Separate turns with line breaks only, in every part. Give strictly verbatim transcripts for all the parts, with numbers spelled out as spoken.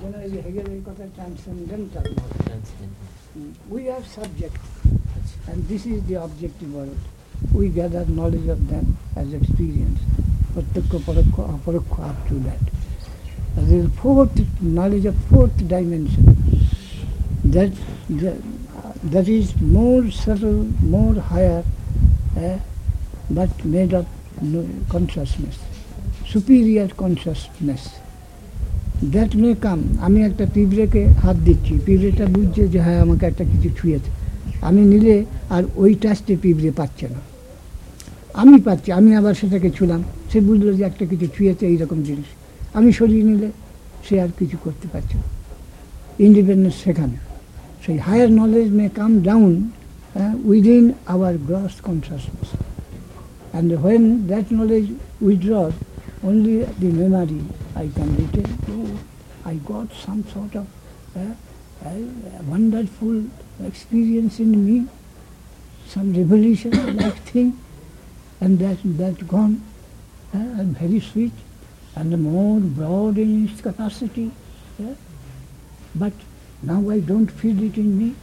generally Hegel is called transcendental knowledge.
Transcendental.
Mm. We are subject, and this is the objective world. We gather knowledge of them as experience. Pratyakya, parakya, aparakya, up to that. And there is fourth knowledge of fourth dimension. That that, uh, that is more subtle, more higher, uh, but made of no, consciousness, superior consciousness. That may come. আমি একটা পিঁপড়েকে হাত দিচ্ছি, পিঁপড়েটা বুঝছে যে হ্যাঁ আমাকে একটা কিছু ছুঁয়েছে। আমি নিলে আর ওই টাচতে পিঁপড়ে পাচ্ছে না, আমি পাচ্ছি। আমি আবার সেটাকে ছুঁলাম, সে বুঝলো যে একটা কিছু ছুঁয়েছে এইরকম জিনিস। আমি সরিয়ে নিলে সে আর কিছু করতে পারছে না। ইন্ডিপেন্ডেন্স সেখানে। সেই higher knowledge may come down within our gross consciousness, and when that knowledge withdraws, only the memory I can retain. Oh, I got some sort of uh, uh, wonderful experience in me, some revelation-like thing, and that that gone, uh, and very sweet, and more broad in its capacity. Uh, but now I don't feel it in me.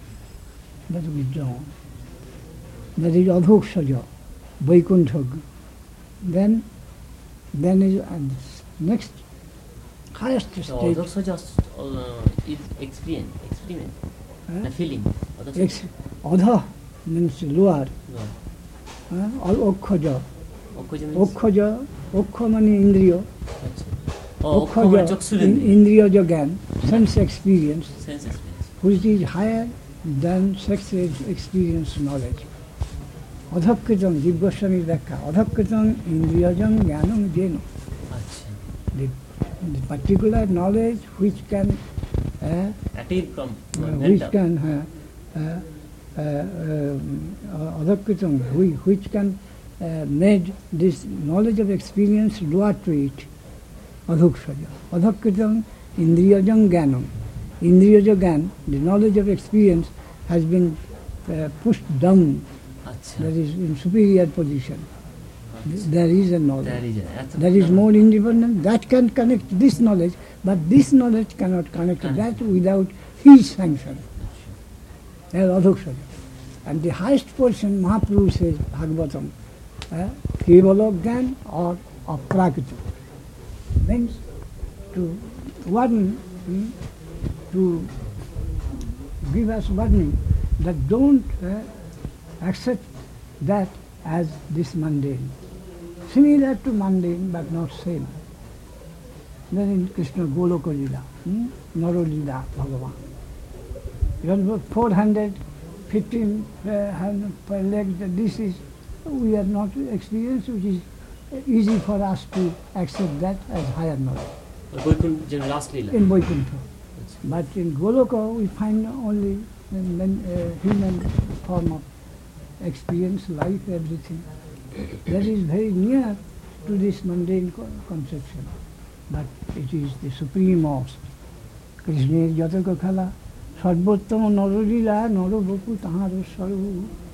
That is withdrawn. That is adhokshaja, vaikuntha. Then, then is and next highest
So
stage.
also just uh, is experience, experiment,
Huh?
the feeling.
Ex- Adha means lower.
No.
Uh, or okkhaja.
Okkhaja means?
Okkhaja, okkha mani indriya.
Achha. Oh, okkha মানে
Okkhaja,
চক্ষুরেন্দ্রিয়।
indriya gyan, sense experience,
Sense experience.
which is higher than sex experience knowledge. Adhakritam, Jiva Goswami Vyakya, Adhakritam indriyajam jnanam jena.
Achha.
The, the particular knowledge which can uh,
Attain from uh,
uh, which
mental.
can uh, uh, uh, uh, adhakritam, whi- which can uh, made this knowledge of experience lower to it. Adhokshaja. Adhakritam indriyajam jnanam. Indriyaja gyan, the knowledge of experience, has been uh, pushed down.
Achha.
That is in superior position.
Achha.
There is a knowledge.
There is a- that's a-
That is more independent. That can connect this knowledge, but this knowledge cannot connect to that without his sanction. That is adhokshaja. And the highest portion, Mahaprabhu says, Bhagavatam, uh, kevala gyan or aprakita. Means to warn, hmm, to give us warning that don't uh, accept that as this mundane. Similar to mundane but not same. Then in Krishna Goloka Lila, hmm? Naro Lila Bhagavan. You have four hundred fifteen uh, per leg, this is, we are not experienced, which is easy for us to accept that as higher knowledge.
Vaikuntha, last lila.
In Vaikuntha. But in Goloka we find only men, uh, human form of experience, life, everything. That is very near to this mundane co- conception. But it is the supremost. Krishna Jataka Khala, Sarvottama Narolila, Naroboku Taharo Saru.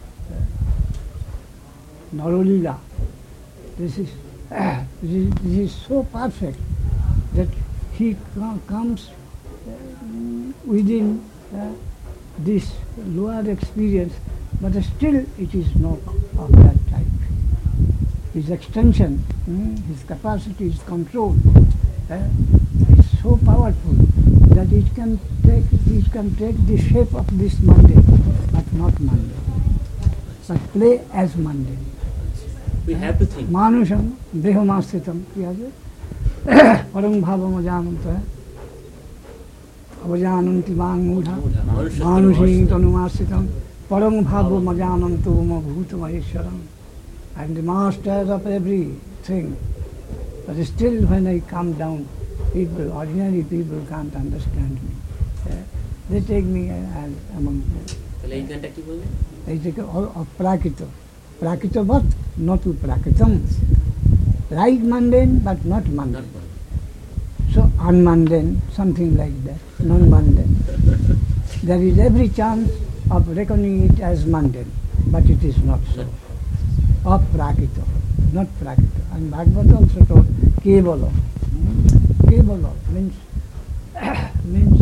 Narolila. This is, uh, this is this is so perfect that he co- comes uh, within uh, this lower experience, but still it is not of that type. His extension, mm, his capacity, his control uh, is so powerful that it can take it can take the shape of this mundane, but not mundane, but play as mundane.
We have to think.
Manusham, Dehamasthitam, Kriyaja, Param Bhava Majananta, Avajananti Mangudha, Manushim Tanumasthitam, Param Bhava Majananto Mabhuta Maheswaram. I am the master of everything. But still when I come down, people, ordinary people can't understand me. Uh, they take me as among them.
তাহলে এই গানটা কি বলবেন?
They take of prakita. Prakita what? Not to prakitam. Like mundane, but not mundane.
Not one.
So unmundane, something like that, non-mundane. There is every chance of reckoning it as mundane, but it is not so. Aprakita, not prakita. And Bhagavad also told kevala. Hmm? Kevala means means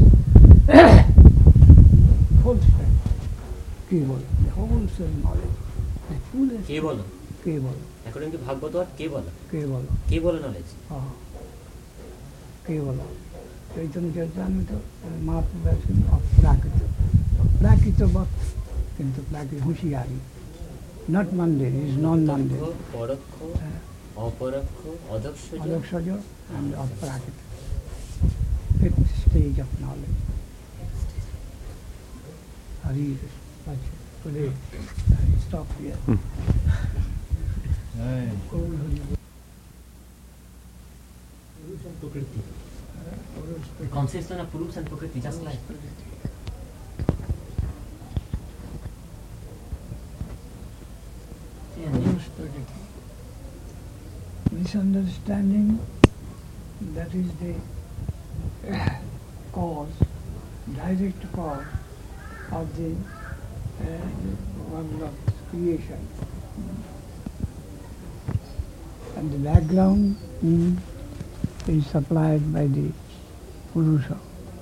full strength. Keval, the wholesale knowledge, the fullest.
কে বলো
Keval,
according to Bhagavata আর কে বলো
Keval,
কে বলো knowledge
ah, Keval. Chaitanya Charitamrita, Mahaprabhu has been of Prakita. Prakita but into Prakita Hushiyari. Not mundane, he is non-mundane.
পরোক্ষ অপরোক্ষ অদক্ষজ
Adakshaja and of Prakita. Fifth stage of knowledge. Hari Krishna. Acha, today I stop here. Om Hari Bol.
পুরুষ and প্রকৃতি conception of পুরুষ and প্রকৃতি just like
Misunderstanding, that is the cause, direct cause of the uh, world of creation. And the background mm, is supplied by the Purusha.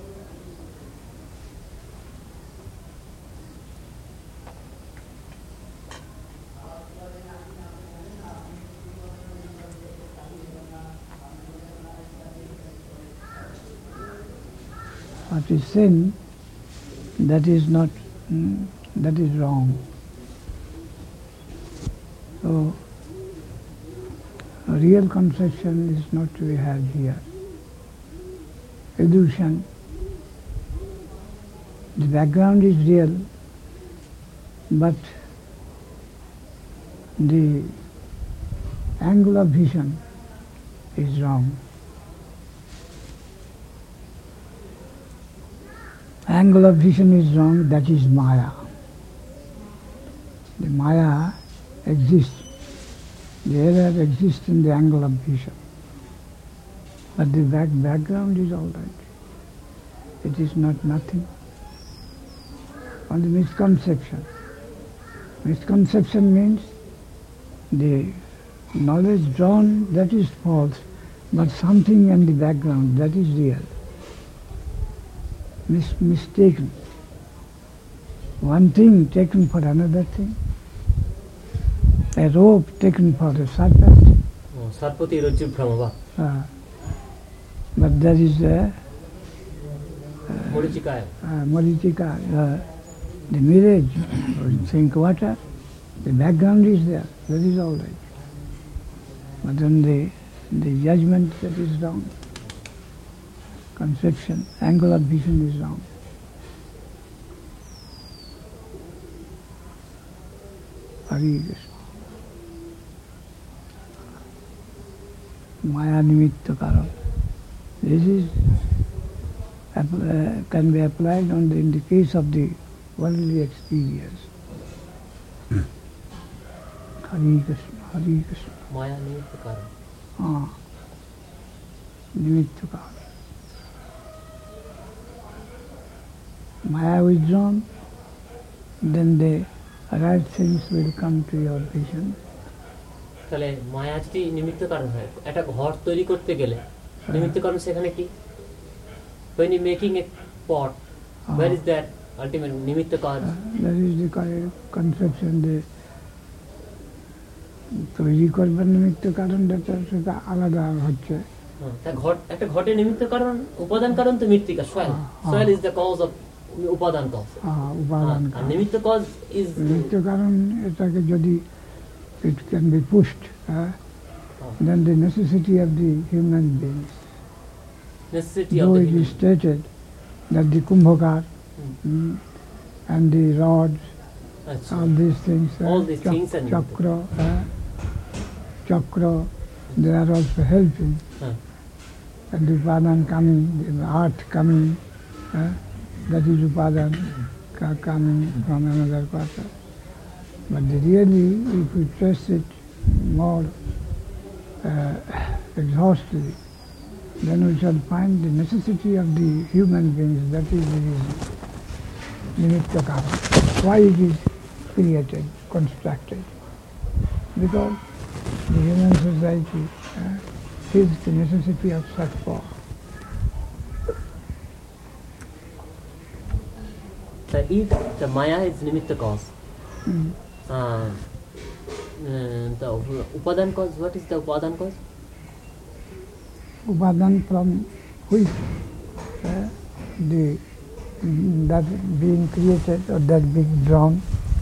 What is sin, that is not, mm, that is wrong. So, a real conception is not to be had here. Illusion, the background is real, but the angle of vision is wrong. Angle of vision is wrong, that is Maya. The Maya exists. The error exists in the angle of vision. But the back background is all right. It is not nothing. Only misconception. Misconception means the knowledge drawn, that is false, but something in the background, that is real. Mis mistaken. One thing taken for another thing. A rope taken for a serpent.
সর্পতি রজ্জু ভ্রমবা
Uh, but there is a
মরিচিকায়
uh, Marichika, uh, the mirage, or think water, the background is there, that is all right. But then the, the judgment, that is wrong. Conception, angle of vision is wrong. Hari Krishna. Maya nimitta karan. This is uh, can be applied only in the case of the worldly experience. Hari Krishna, Hari Krishna.
মায়া নিমিত্ত কারণ
Ah, nimitta karan. Maya withdrawn, then the right things will come to your vision.
তাহলে মায়া যদি নিমিত্ত কারণ হয় একটা ঘর তৈরি করতে গেলে নিমিত্ত কারণ সেখানে কি when you making a pot where is that ultimate নিমিত্ত কারণ
Uh, that is the correct conception. The তৈরি করবার নিমিত্ত কারণ সেটা আলাদা হচ্ছে।
তা ঘট একটা ঘটের নিমিত্ত কারণ উপাদান কারণ তো মৃত্তিকা soil soil is the cause of উপাদান cause
আহ, উপাদান
আর
কারণ।
নিমিত্ত cause is
নিমিত্ত কারণ এটাকে যদি it can be pushed, uh, then the necessity of the human beings.
necessity of
Though
the
it
human
is stated that the kumbhakar mm, and the rods,
আচ্ছা
all these things, uh,
All these things are
chakra, uh, chakra, they are also helping.
হ্যাঁ
And the upadan coming, the art coming, uh, that is upadan ca- coming from another quarter. But the really, if we trace it more uh, exhaustively, then we shall find the necessity of the human beings, that is the reason. Nimitta karana. Why it is created, constructed? Because the human society uh, feels the necessity of such form.
the, if the Maya is Nimitta cause,
Mm.
uh, uh, the Upadan cause, what is the Upadan cause?
Upadan from which uh, the mm, that being created or that being drawn.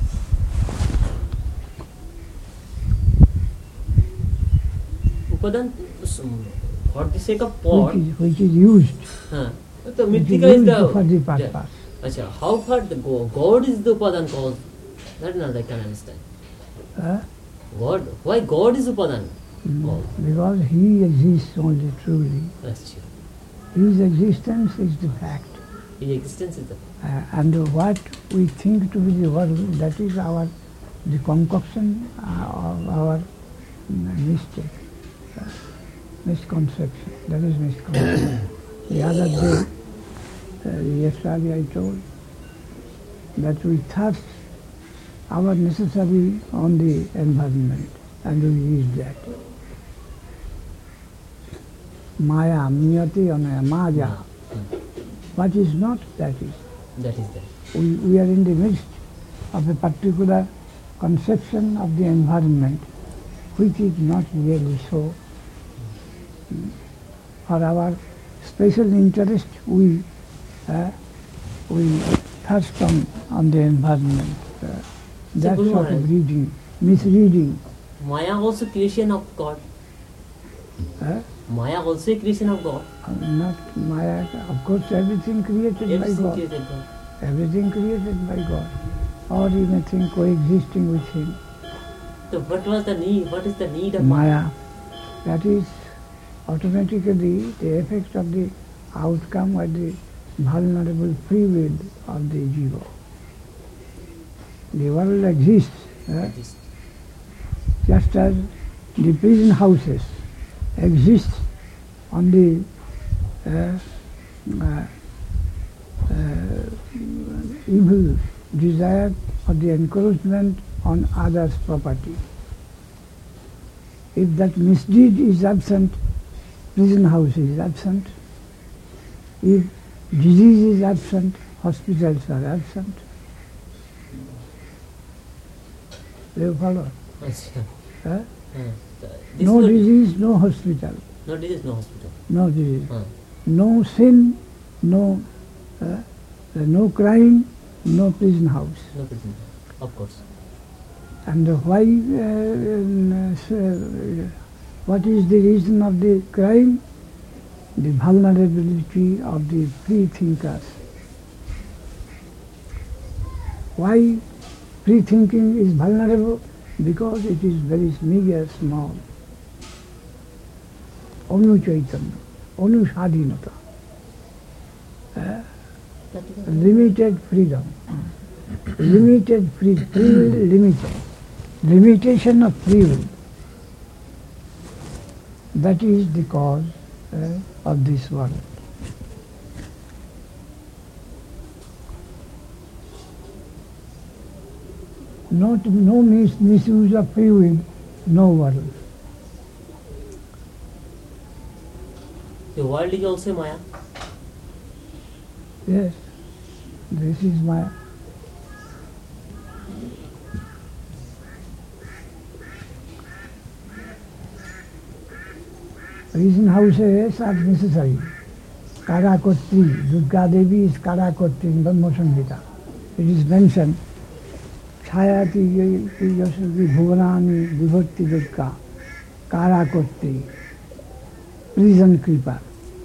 Upadan, for the sake of pot,
Which is, which is used.
huh, the
Which is
Mrittika is
used
the,
for the
the
purpose.
Achha, how far the go- God is the Upadan cause? That is not I can understand.
Uh,
God, why God is Upadan
mm,
cause?
because he exists only truly.
That's true.
His existence is the fact.
His existence is the
Uh, and what we think to be the world, that is our the concoction uh, of our mm, mistake, uh, misconception. That is misconception. The other day, uh, yesterday I told that we thrust our necessary on the environment and we use that. Maya, Miyati, Anaya, Maya. What is not, that is.
that is that.
We, we are in the midst of a particular conception of the environment which is not really so. For our special interest, we uh, we thirst on, on the environment. Uh, that
Guru
sort
Maharaj.
of reading, misreading.
Maya also creation of God.
Uh,
Maya also a creation of God.
not Maya, of course, everything created by
Everything
God.
created God.
Everything created by God. Or you may think coexisting with Him.
So what was the need? What is the need of
Maya, that is automatically the effect of the outcome or the vulnerable free will of the jiva. The world exists uh,
This-
just as the prison houses exist on the uh, uh, uh, evil desire or the encouragement on others' property. If that misdeed is absent, prison house is absent. If disease is absent, hospitals are absent. Do you follow?
Achha.
Huh?
Uh, this
No
is
disease, no hospital.
No disease, no hospital.
No disease.
Uh,
No sin, no uh, no crime, no prison house.
no prison. Of course.
And why? Uh, um, uh, what is the reason of the crime? The vulnerability of the free thinkers. Why free thinking is vulnerable? Because it is very meager, small. Anu Chaitanya, Anu Sadhinata. Uh, limited freedom. Limited free, free will limited. Limitation of free will. That is the cause uh, of this world. Not, no mis- misuse of free will, no world.
The world is also Maya.
Yes, this is my. Prison houses are necessary. Karakotri, Durga Devi is Karakotri in Brahma Samhita. It is mentioned, Chayati Yasvi Bhuvanani Vibhakti Durga, Karakotri, prison keeper.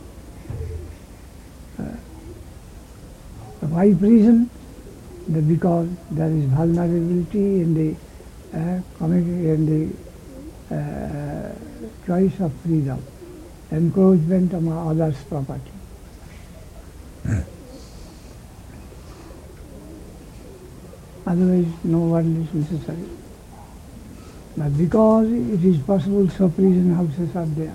Uh, why prison? The, because there is vulnerability in the uh, community, in the uh, choice of freedom, encroachment on others' property. Otherwise, no world is necessary. But because it is possible, so prison houses are there.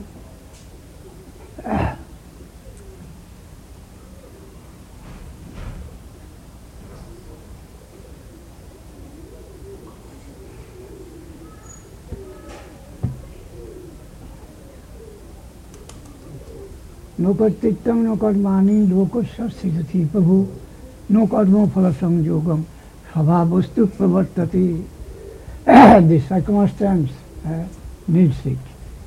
No kartityam, no karmani, lokosya siddhati. Prabhu no karma phala samyogam, svabhavastu pravartati. The circumstance uh, needs it.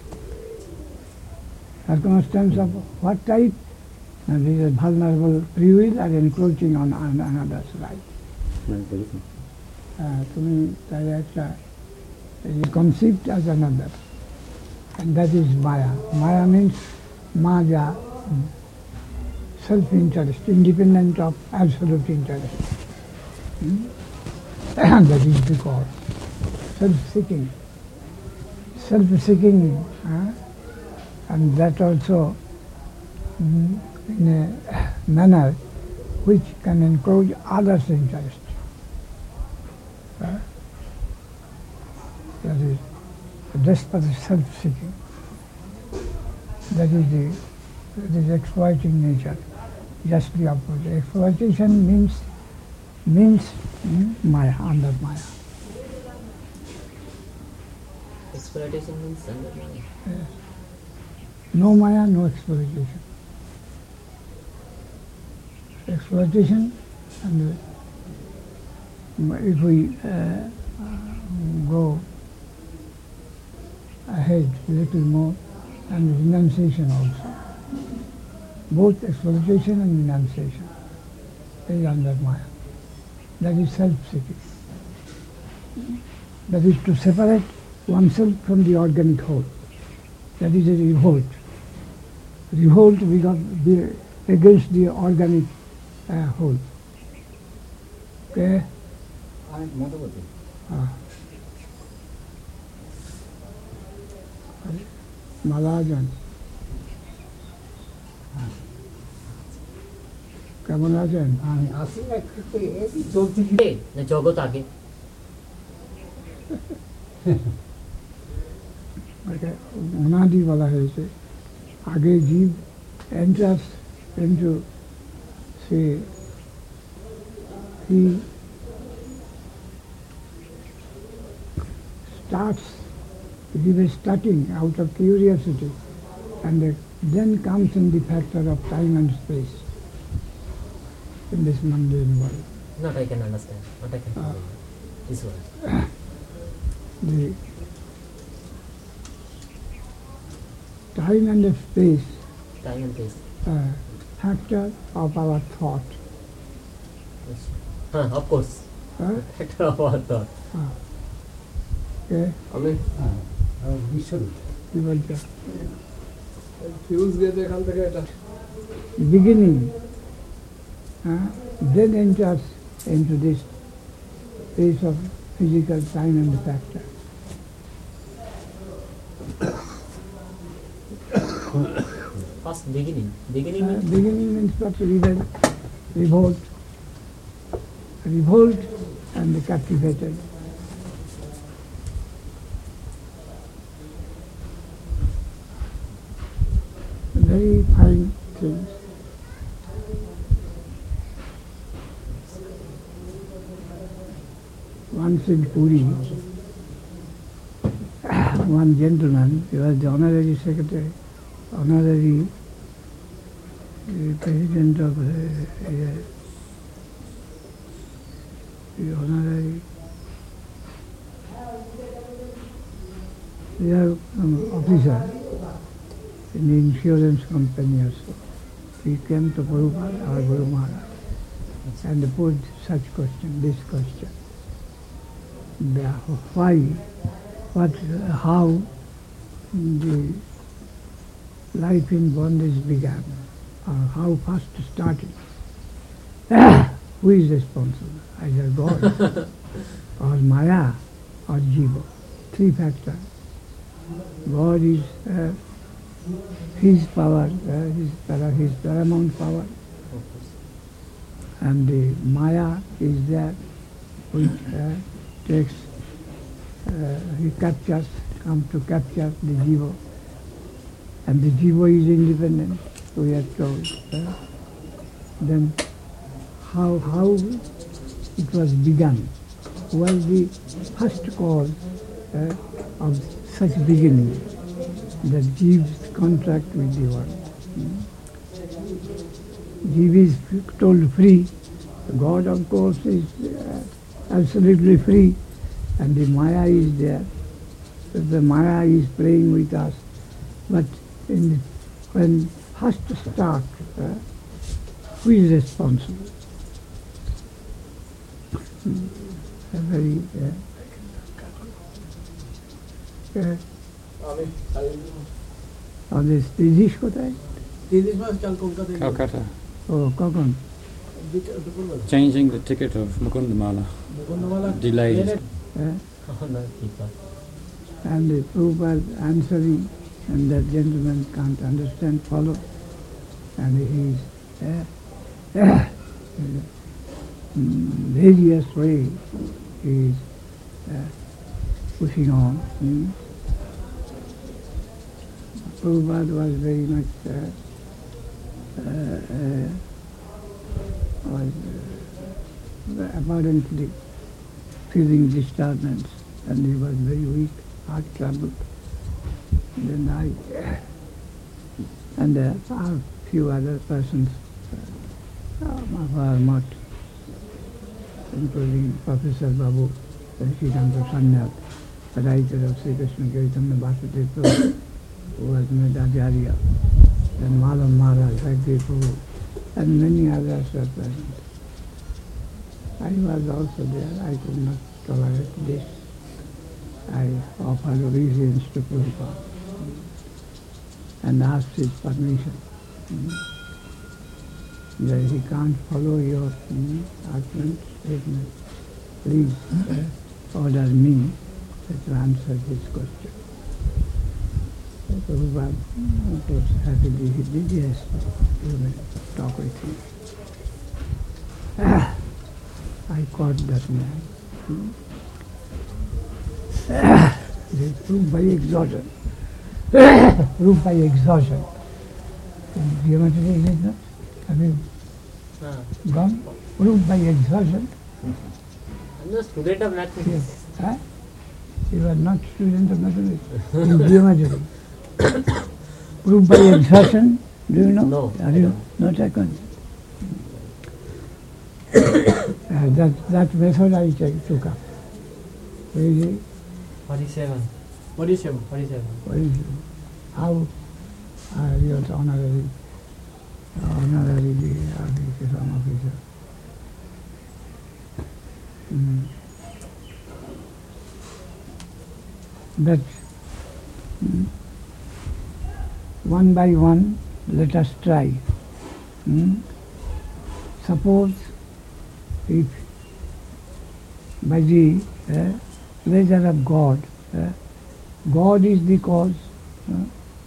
Circumstance of what type? And this is vulnerable free will are encroaching on, on another's right. Uh, to me, that is conceived as another. And that is Maya. Maya means Maya, self-interest, independent of absolute interest. Hmm? And that is because self-seeking. Self-seeking, uh, and that also mm, in a manner which can encroach others' interest. Uh, that is desperate self-seeking. That is the that is exploiting nature. Just the opposite. Exploitation means means mm, Maya, under Maya.
Exploitation means under Maya.
Yes. No Maya, no exploitation. Exploitation, and if we uh, go ahead a little more, and renunciation also. Both exploitation and renunciation is under Maya. That is self-seeking. That is to separate oneself from the organic whole. That is a revolt. Revolt because against the organic uh, whole. Okay? Ah. Malajan. কেমন আছেন?
আমি আসি না, কিন্তু এই চলছে কি
না জগৎ আগে
অনাদি বলা হয়েছে। আগে জীব enters into say he starts, he was starting out of curiosity, and then comes in the factor of time and space in this mundane world.
Not I can understand. Not I can
Uh,
this one.
The time and the space
Time and space.
uh, factor of our thought.
Yes. Huh, of course.
Uh,
Factor of our thought.
uh, okay,
আমি বিশ্বরূপ
কি বলছো?
Fuse গেছে এখান থেকে এটা
Beginning, uh, then enters into this space of physical time and factor.
First beginning. Beginning
Uh,
means
beginning means what? Rebel, revolt, revolt and the captivated. Very fine things. Once in Puri, one gentleman, he was the honorary secretary, honorary uh, president of uh, uh, the honorary they are um, officer in the insurance company also. He came to Prabhupada, our Guru Maharaj, and put such question, this question. The, why, what, how the life in bondage began, or how first started. Who is responsible? Either God, or Maya, or Jiva. Three factors. God is uh, His power, uh, his, para, his paramount power, and the Maya is that which uh, takes, uh, he captures, comes to capture the Jiva, and the Jiva is independent, we are told. Uh, then how, how it was begun, was the first cause uh, of such beginning, that Jeeves contract with the world. Hmm. Jeev is told free, God, of course, is uh, absolutely free, and the Maya is there. The Maya is playing with us. But in the, when first start, uh, who is responsible? Hmm. A very uh, uh,
আমি
আমাদের তিরিশ কোথায়?
তিরিশ মাস কাল কলকাতায়
Calcutta.
ও কখন?
দুপুরবেলা
Changing the ticket of Mukundamala.
মুকুন্দমালা
Delayed.
Uh,
না, ঠিক আছে।
and the Prabhupada answering, and that gentleman can't understand, follow, and he is uh, uh, various way he is uh, pushing on. Hmm. Prabhupada was very much uh, uh, uh, was uh, apparently feeling disturbance, and he was very weak, heart troubled. Then I and uh, a few other persons uh, of our mutt, including Professor Babu, Srikanta Sanyal, the writer of Sri Krishna Chaitanya Vasudeva Prabhu, who was made Acharya, then Malam Maharaj, Bhakti Prabhu, and many others were present. I was also there. I could not tolerate this. I offered obeisance to Prabhupada and asked his permission. Mm. That he can't follow your mm, argument, statement. Please uh, order me to answer his question. So Prabhupada, of course, happily he did, yes, you may talk with him. Ah, I caught that man. Hmm? It is proved by exhaustion. Proved by exhaustion. Geometry is it not? Have you
হ্যাঁ,
gone? Proved by exhaustion.
I'm a student of mathematics.
Yes. Huh? You are not student of mathematics. In geometry. Proved by exhaustion. Do you know?
No.
Are you not acquainted? Uh, that, that method I take, took up. Really,
forty-seven.
forty-seven
forty-seven.
what is it? How are you honorary, honorary education officer? Mm. But mm, one by one, let us try. Mm. Suppose if by the uh, pleasure of God, uh, God is the cause, uh,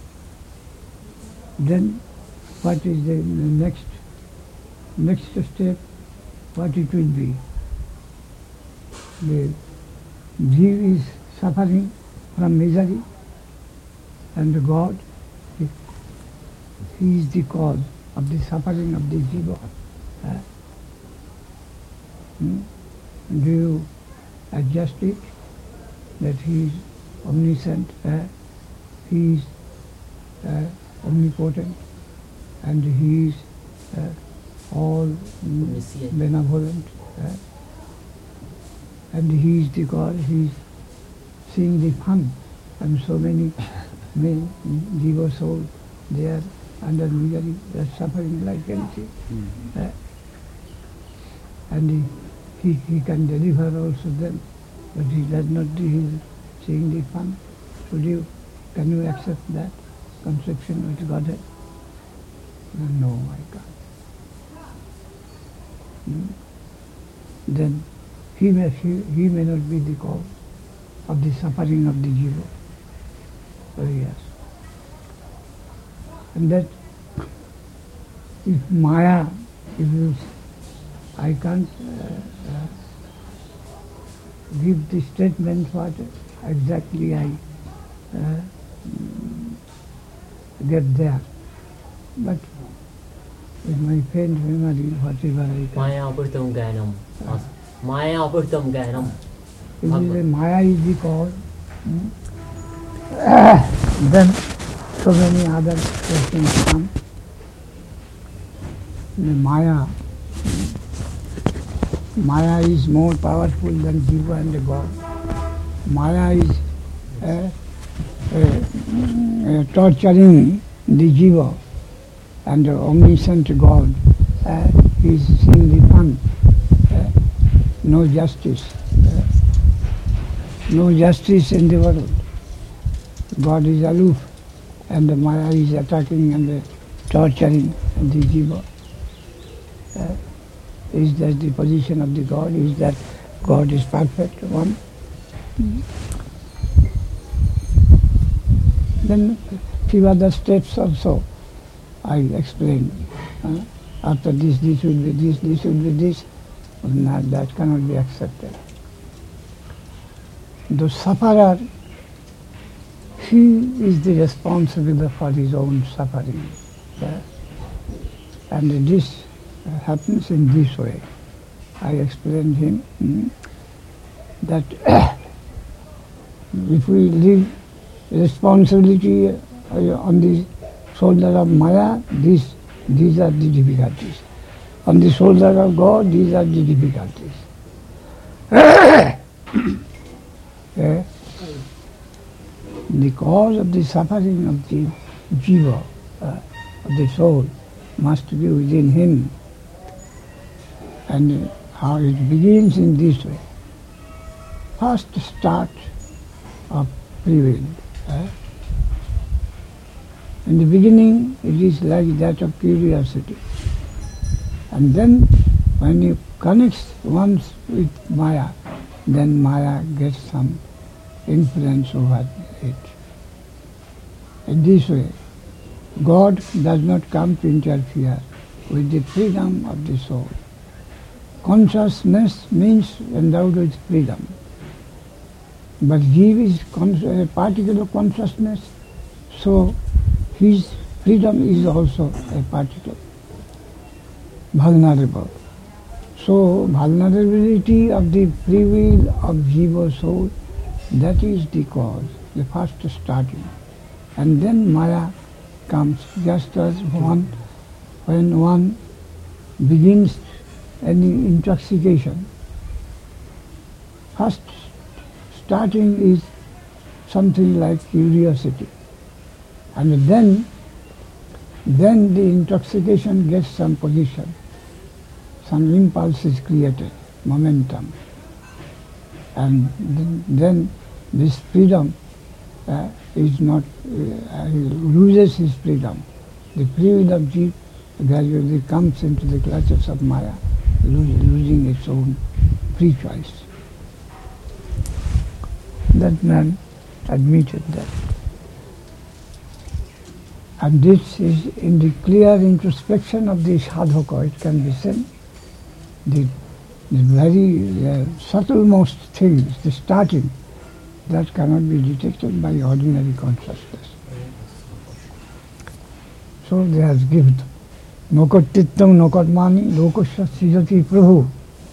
then what is the next next step? What it will be? The Jeev is suffering from misery, and God, he, he is the cause of the suffering of the Jiva. Uh, hmm? Do you adjust it? That he is omniscient, uh, he is uh, omnipotent, and he is uh, all mm,
Omniscient.
benevolent, uh, and he is the God, he is seeing the fun, and so many men, jiva souls, they are under misery, they are suffering like anything. Uh, and he, he, he can deliver also them, but he does not do his seeing the fun. Should you, can you accept that conception with Godhead? No, I can't. Hmm? Then he may, he, he may not be the cause of the suffering of the jiva. Oh yes. And that if Maya, if you, I can't uh, uh, give the statement what exactly I uh, get there. But with my faint memory, whatever I can.
Maya apuritam gyanam. Maya apuritam gyanam.
If you say Maya is the cause, hmm, then so many other questions come. The Maya, Maya is more powerful than Jiva and the God. Maya is uh, uh, uh, torturing the Jiva, and the omniscient God uh, is seeing the fun. Uh, no justice. Uh, no justice in the world. God is aloof, and the Maya is attacking and uh, torturing the Jiva. Uh, is that the position of the God? Is that God is perfect one? Mm-hmm. Then few other steps also I explained. Uh, after this, this will be this, this will be this. Not, that cannot be accepted. The sufferer, he is the responsible for his own suffering. Yeah? And this uh, happens in this way. I explained him mm, that if we leave responsibility uh, on the shoulder of Maya, this, these are the difficulties. On the shoulder of God, these are the difficulties. Yeah? The cause of the suffering of the jiva, uh, of the soul, must be within him. And how it begins in this way. First start of free will. Uh, in the beginning, it is like that of curiosity. And then, when you connect once with Maya, then Maya gets some influence over it. In this way, God does not come to interfere with the freedom of the soul. Consciousness means endowed with freedom. But Jiva is con- a particle of consciousness, so his freedom is also a particle, vulnerable. So vulnerability of the free will of Jiva soul, that is the cause, the first starting. And then Maya comes just as one, when one begins any intoxication. First starting is something like curiosity. And then, then the intoxication gets some position. Some impulse is created, momentum. And then this freedom uh, is not, uh, loses his freedom. The free will of Jiva gradually comes into the clutches of Maya, losing its own free choice. That man admitted that. And this is in the clear introspection of the sadhaka, it can be seen. The, the very uh, subtlemost things, the starting, that cannot be detected by ordinary consciousness. So they have given Nokotittam Nokatmani Lokasya Sijati Prabhu.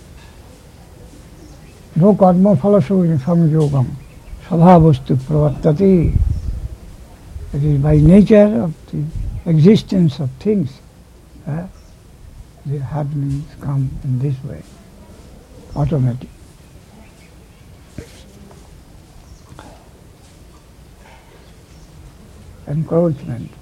No karma phalasho samyogam svabhavastu pravartati. It is by nature of the existence of things. Uh, the happenings come in this way, automatic. Encouragement.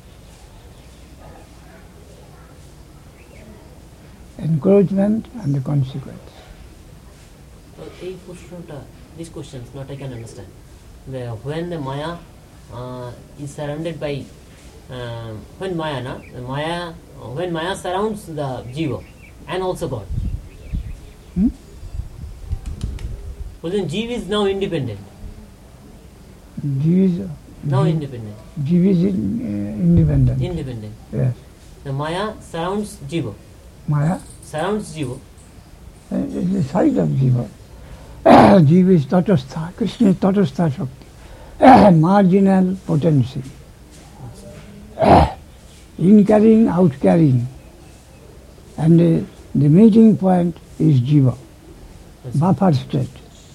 Encouragement and the consequence.
এই প্রশ্নটা, these questions, not I can understand. The, when the Maya uh, is surrounded by, uh, when Maya, na, the Maya, uh, when Maya surrounds the Jiva and also God.
Hmm?
Well, then Jiva is now independent.
Jiva is
Now
Jiva,
independent.
Jiva is in, uh, independent.
Independent.
Yes.
The Maya surrounds Jiva.
Maya
Surrounds Jiva.
uh, is the side of Jiva. Jiva is Tatastha. Krishna is Tatastha Shakti. Marginal potency. In carrying, out carrying. And uh, the meeting point is Jiva. Buffer state.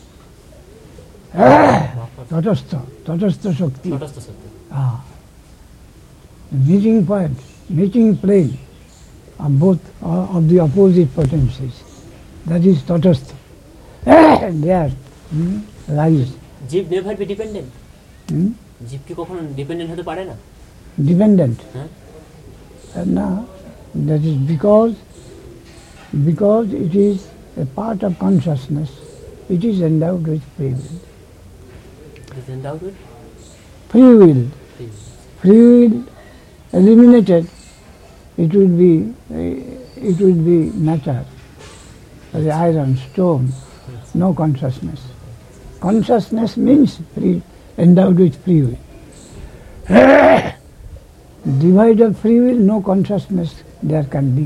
Tatastha. Tatastha Shakti.
Tatastha Shakti.
Ah. The meeting point, meeting plane of both uh, of the opposite potencies. That is tatastha. There hmm, lies.
Jiva never be dependent,
Hmm?
জীব কি কখনো dependent হতে পারে না?
Dependent.
হ্যাঁ,
And now, that is because, because it is a part of consciousness, it is endowed with free will.
is endowed with
Free will.
free will.
Free will eliminated, it will be, uh, it will be matter, the iron, stone, no consciousness. Consciousness means free, endowed with free will. Devoid of free will, no consciousness there can be.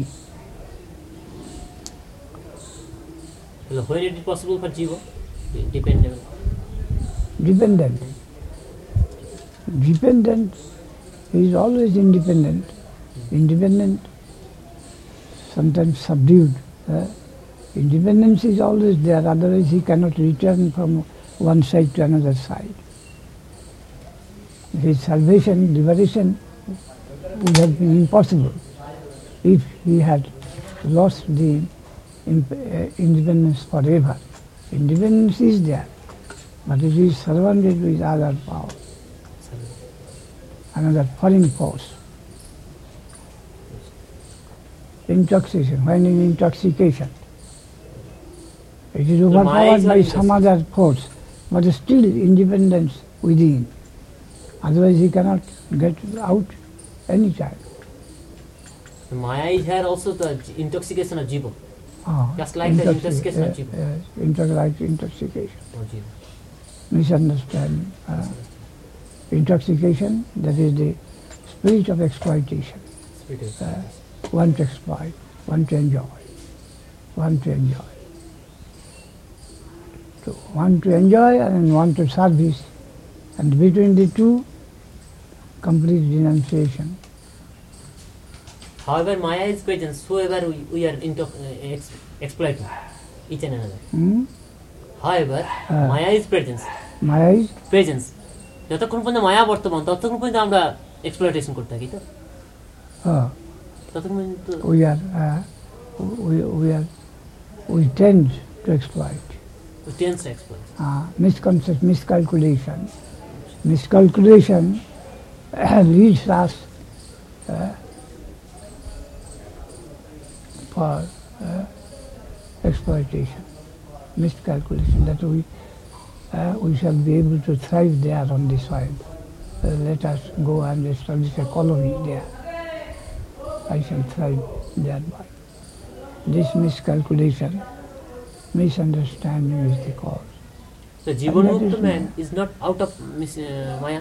So when it is possible for jiva to dependent?
Dependent. Dependent is always independent. Independent, sometimes subdued. Uh, independence is always there, otherwise he cannot return from one side to another side. His salvation, liberation would have been impossible if he had lost the imp- uh, independence forever. Independence is there, but it is surrounded with other power, another foreign force. Intoxication, when in intoxication, it is overpowered by some other force, but still independence within. Otherwise he cannot get out any time.
So Maya is here also the intoxication of jiva,
Ah,
just like the
intoxi-
intoxication of
yes,
jiva.
yes, intox- like intoxication,
Or jiva.
misunderstanding. Uh, intoxication, that is the spirit of exploitation.
Spirit of
Uh, want to exploit, want to enjoy, want to enjoy. So want to enjoy and want to service, and between the two, complete denunciation.
However, Maya is present, so ever we, we are into, uh, ex, exploiting each and another.
Hmm?
However,
Ah.
Maya is presence,
Maya is
presence. যতক্ষণ পর্যন্ত মায়া বর্তমান ততক্ষণ পর্যন্ত আমরা exploitation করতে থাকি, তো
uh,
ততক্ষণ পর্যন্ত
we are uh, we, we are we tend to exploit.
Tends exploit.
Uh, misconception, miscalculation. Miscalculation leads us uh, for uh, exploitation. Miscalculation, that we uh, we shall be able to thrive there on the soil. Uh, let us go and establish a colony there. I shall thrive thereby. This miscalculation, misunderstanding is the cause.
So Jivan
And that
Mukta
is
man is not out of mis, uh, Maya.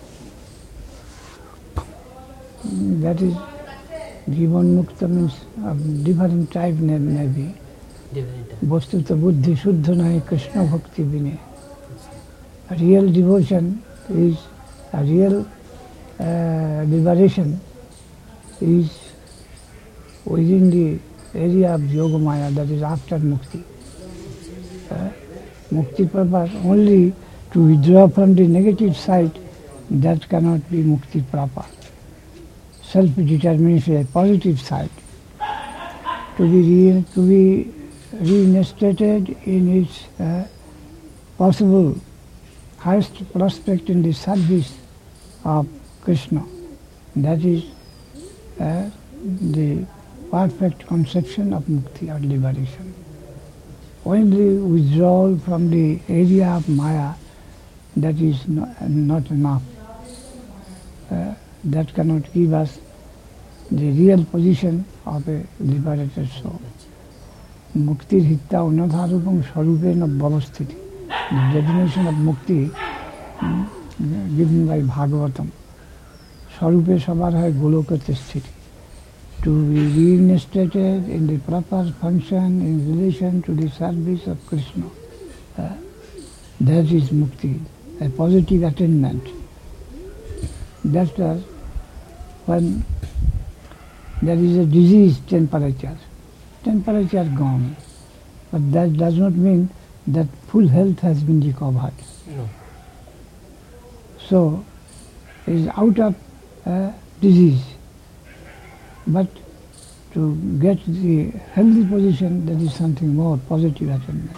Mm, That is, Jivan Mukta means of different type may, may be.
Different.
Bosthuta buddhi shuddha nahi Krishna bhakti bine. A real devotion is, a real uh, liberation is within the area of Yoga Maya, that is after Mukti. Uh, Mukti purpose only to withdraw from the negative side, that cannot be Mukti proper. Self-determination, a positive side, to be re- to be reinstated in its uh, possible highest prospect in the service of Krishna. That is uh, the perfect conception of mukti or liberation. Only withdrawal from the area of Maya, that is not, not enough. Uh, that cannot give us the real position of a liberated soul. Muktir hitta unadharupam swarupena bhavasthiti. The definition of mukti mm, given by Bhagavatam. Swarupe sabar hai golokate sthiti. To be reinstated in the proper function in relation to the service of Krishna. Uh, that is mukti, a positive attainment. That's why when there is a disease temperature, temperature gone, but that does not mean that full health has been recovered.
No.
So, it is out of uh, disease, but to get the healthy position, that is something more, positive attainment.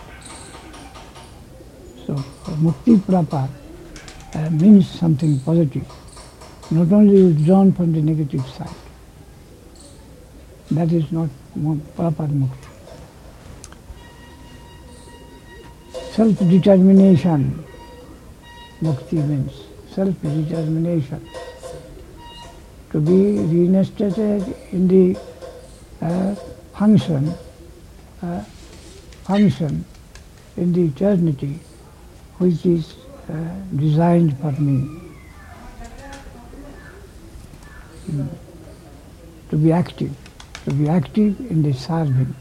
So mukti proper uh, means something positive, not only withdrawn from the negative side. That is not proper mukti. Self-determination, mukti means self-determination. To be reinstated in the uh, function, uh, function in the eternity which is uh, designed for me. Mm. To be active, to be active in the serving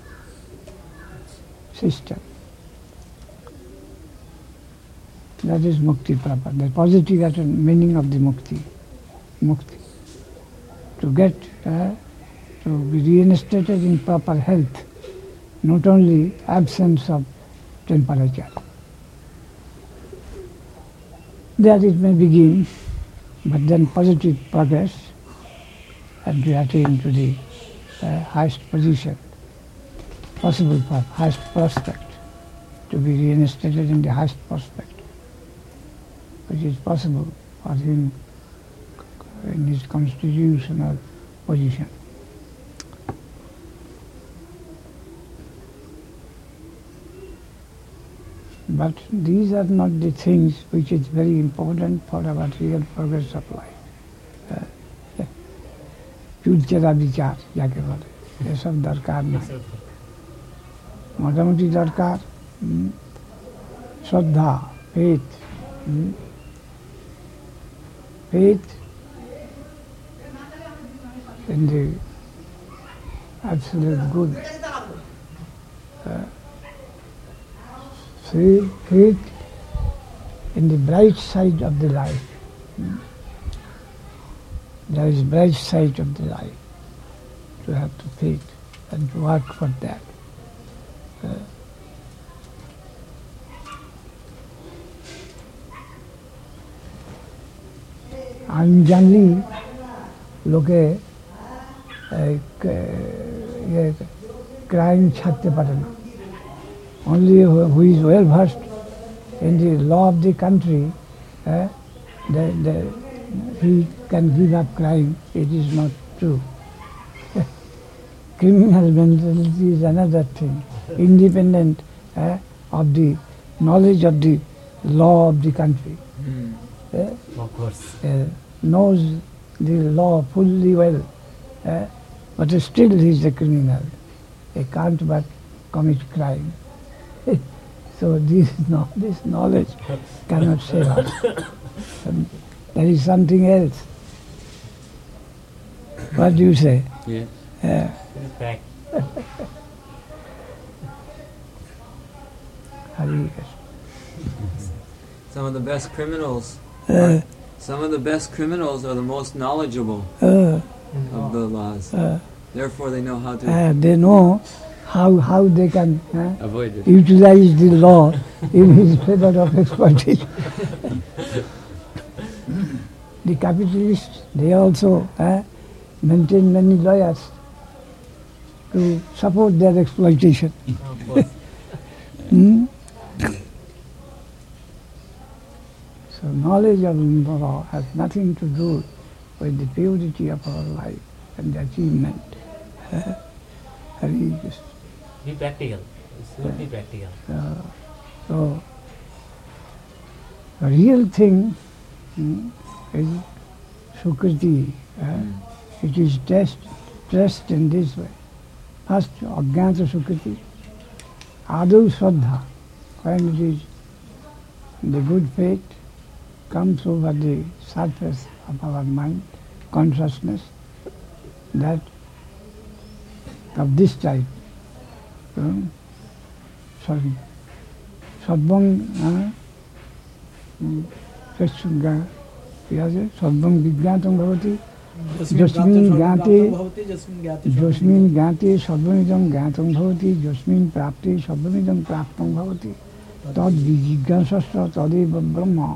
system. That is mukti proper, the positive meaning of the mukti. Mukti. To get, uh, to be reinstated in proper health, not only absence of temperature. There it may begin, but then positive progress and to attain to the uh, highest position, possible for highest prospect, to be reinstated in the highest prospect, which is possible for him in his constitutional position. But these are not the things which is very important for our real progress of life. চুলচেরা বিচার যাকে বলে এসব দরকার নেই, মোটামুটি দরকার শ্রদ্ধা, faith, faith in the absolute good, uh, faith in the bright side of the life. There is bright side of the life. To have to faith and to work for that. Uh, আমি জানি লোকে crime ছাড়তে পারে না। Only who is well versed in the law of the country, uh, the, the, he can give up crime. It is not true. Criminal mentality is another thing, independent uh, of the knowledge of the law of the country.
Mm.
Uh,
of course.
Uh, knows the law fully well, uh, but still he is a criminal. He can't but commit crime. So this, no, this knowledge cannot save us. Um, there is something else. What do you say?
Yes.
Uh,
Back.
Hari Krishna.
Some of the best criminals,
Uh,
are, some of the best criminals are the most knowledgeable
uh,
of the laws.
uh,
Therefore, they know how to.
uh, they know how how they can uh,
Avoid it.
utilize the law in his favor of exploitation. The capitalists, they also uh, maintain many lawyers to support their exploitation.
Of course.
Hmm? So knowledge of the law has nothing to do with the purity of our life and the achievement. Uh, Hari Krishna.
Be practical. It should be practical.
Uh, so, the real thing hmm, is Sukriti. Uh, it is dressed, dressed in this way. First, Ajnata Sukriti, Adu Shraddha, when it is the good faith comes over the surface of our mind, consciousness, that of this type. Sorry, Sadbang, Sadbang Vijnatam Bhavati, Jasmin Gati, Jasmin Gati, Sadbamidam Gatam Bhavati, Jasmin Prapti, Sadbamidam Praptam Bhavati, Tad Vijiggasastra Tadeva Brahma.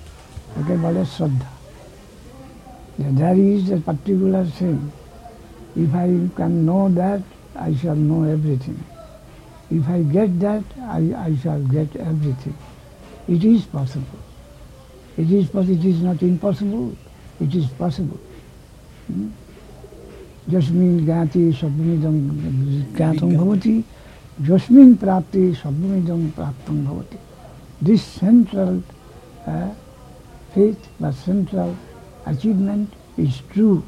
Okay, but it's Shraddha. There is a particular thing If I can know that, I shall know everything. If I get that, I, I shall get everything. It is possible. It is possible. It is not impossible. It is possible. Hmm? Jasmin Gati Sabhamidam Gatam Bhavati, Jasmin Prapti Sabhamidam Praptam Bhavati. This central uh, faith, the central achievement is true.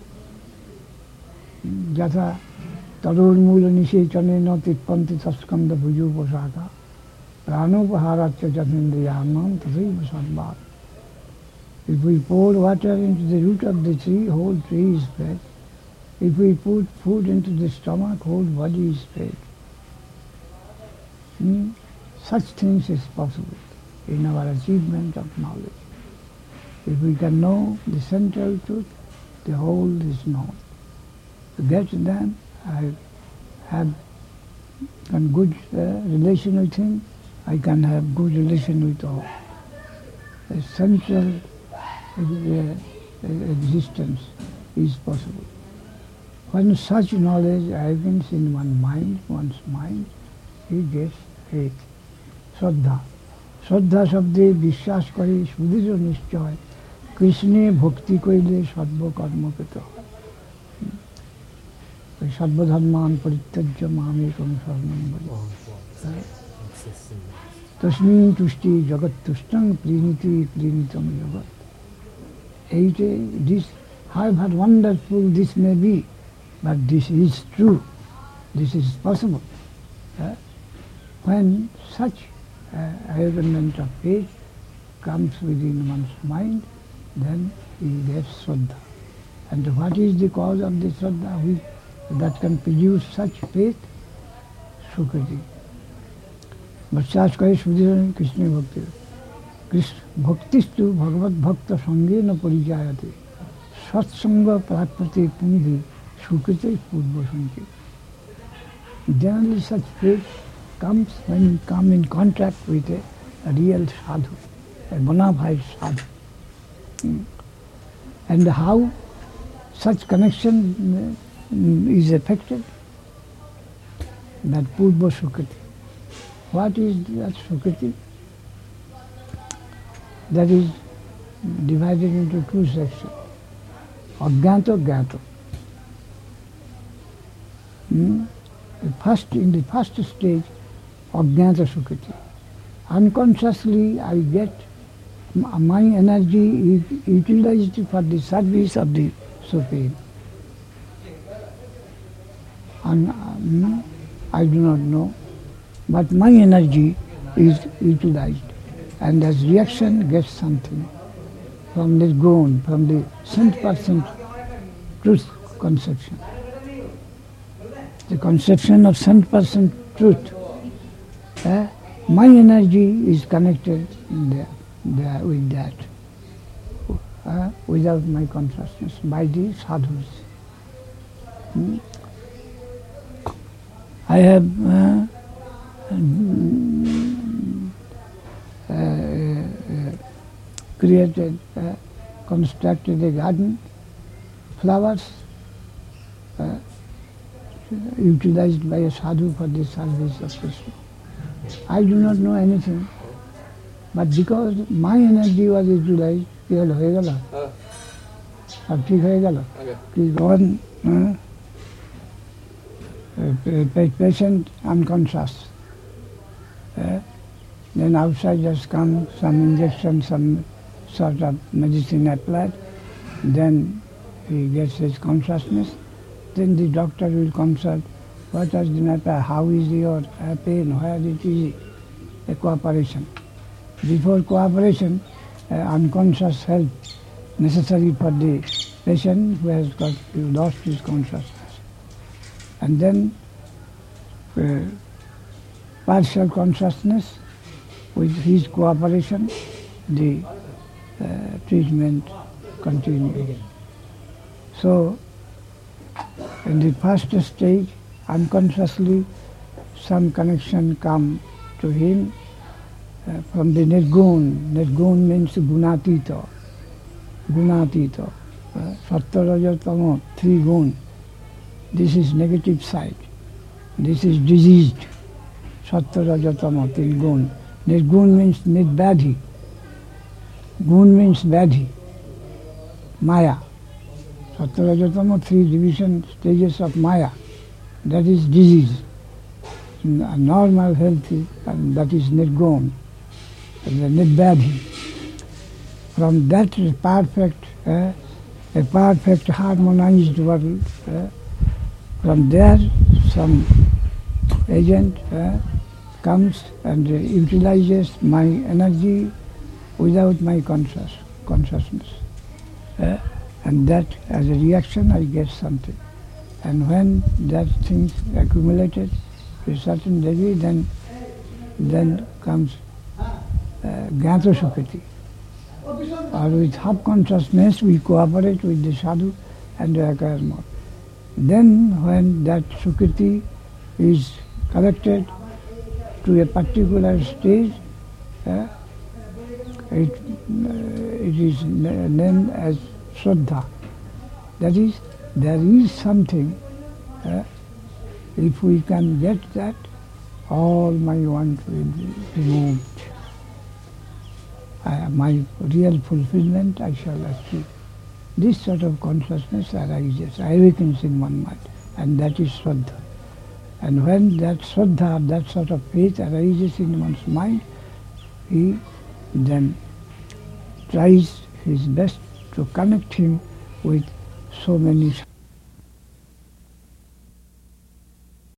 Jatha Tarurmula Nishechanena Tippanti Taskanda Bhuju Posaka Pranopaharacha Jatindriyanam Tathiva Sadbhat. If we pour water into the root of the tree, whole tree is fed. If we put food into the stomach, whole body is fed. Hmm? Such things is possible in our achievement of knowledge. If we can know the central truth, the whole is known. To get them, I have a good uh, relation with him, I can have good relation with all. The central uh, existence is possible. When such knowledge happens in one mind, one's mind, he gets faith, Shraddha. Shraddha Shabde Vishwas Kare Sudhir Nishchoy Krishne Bhakti Koile Sadva Karma Kito. Sadva Dharman Parityajya Mamekam Saranam Bhaja. Tasmin Tushti Jagat Tushtang Priniti Prinitam Jagat. Eight, this, however wonderful this may be, but this is true. This is possible. Uh, when such uh, arrangement of faith comes within one's mind, then he gets Shraddha. And what is the cause of the Shraddha which, that can produce such faith? Sukriti. Vishwas Kare Sudhir Krishna Bhakti. Bhaktistu Bhagavad Bhakta Sangena Parijayate. Satsanga Prakriti Pundhi Sukriti Purva Sanchi. Generally such faith comes when you come in contact with a, a real sadhu, a bona fide sadhu. Mm. And how such connection uh, is effected? That Purva Sukriti. What is that Sukriti? That is divided into two sections. Agyanto, Gyato. Hmm? The first, in the first stage, Agyanta Sukriti. Unconsciously I get my energy utilized for the service of the Supreme. And um, I do not know, but my energy is utilized, and as reaction gets something from the gone, from the cent percent truth conception. The conception of cent percent truth. Uh, my energy is connected there, there with that, uh, without my consciousness, by the sadhus. Hmm? I have uh, uh, uh, created, uh, constructed a garden, flowers, uh, utilized by a sadhu for the service of Krishna. I do not know anything, but because my energy was utilized, clear ho gala. Ab theek ho gala. Please go on. Uh, uh, patient unconscious. Uh, then outsiders come, some injection, some sort of medicine applied, then he gets his consciousness. Then the doctor will consult, what has the matter, how is your uh, pain, where it is, a cooperation. Before cooperation, uh, unconscious help necessary for the patient who has got lost his consciousness. And then uh, partial consciousness, with his cooperation, the uh, treatment continues. So, in the first stage, unconsciously, some connection come to him uh, from the Nirgun. Nirgun means Gunatita. Gunatita. Sattva, Raja, Tamo, three gun. This is negative side. This is diseased. Sattva, Raja, Tama, Nirgun. Nirgun means nirbadhi. Gun means badhi. Maya. Sattva, Raja, Tama, three division stages of Maya. That is disease. A normal, healthy, and that is nirgun. The nirbadhi. From that perfect, uh, a perfect harmonized world, uh, from there some agent uh, comes and uh, utilizes my energy without my conscious consciousness. Uh, and that as a reaction I get something. And when that thing accumulated to a certain degree, then then comes uh, Jnata Sukriti. Or with half consciousness we cooperate with the sadhu and acquire more. Then when that Sukriti is collected to a particular stage, uh, it, uh, it is named as Shraddha. That is, there is something, uh, if we can get that, all my want will be removed. Uh, my real fulfillment I shall achieve. This sort of consciousness arises, awakens in one mind, and that is Shraddha. And when that Shraddha, that sort of faith arises in one's mind, he then tries his best to connect him with so many